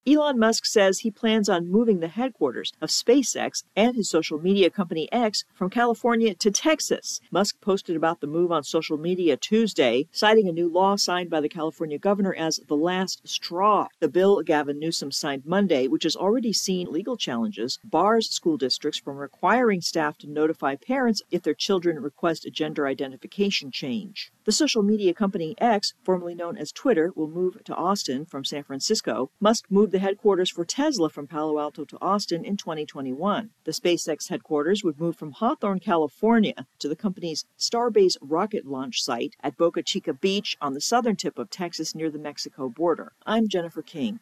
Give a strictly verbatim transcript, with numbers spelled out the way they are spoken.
Elon Musk says he plans on moving the headquarters of SpaceX and his social media company X from California to Texas. Musk posted about the move on social media Tuesday, citing a new law signed by the California governor as the last straw. The bill Gavin Newsom signed Monday, which has already seen legal challenges, bars school districts from requiring staff to notify parents if their children request a gender identification change. The social media company X, formerly known as Twitter, will move to Austin from San Francisco. Musk moved the headquarters for Tesla from Palo Alto to Austin in twenty twenty-one. The SpaceX headquarters would move from Hawthorne, California, to the company's Starbase rocket launch site at Boca Chica Beach on the southern tip of Texas near the Mexico border. I'm Jennifer King.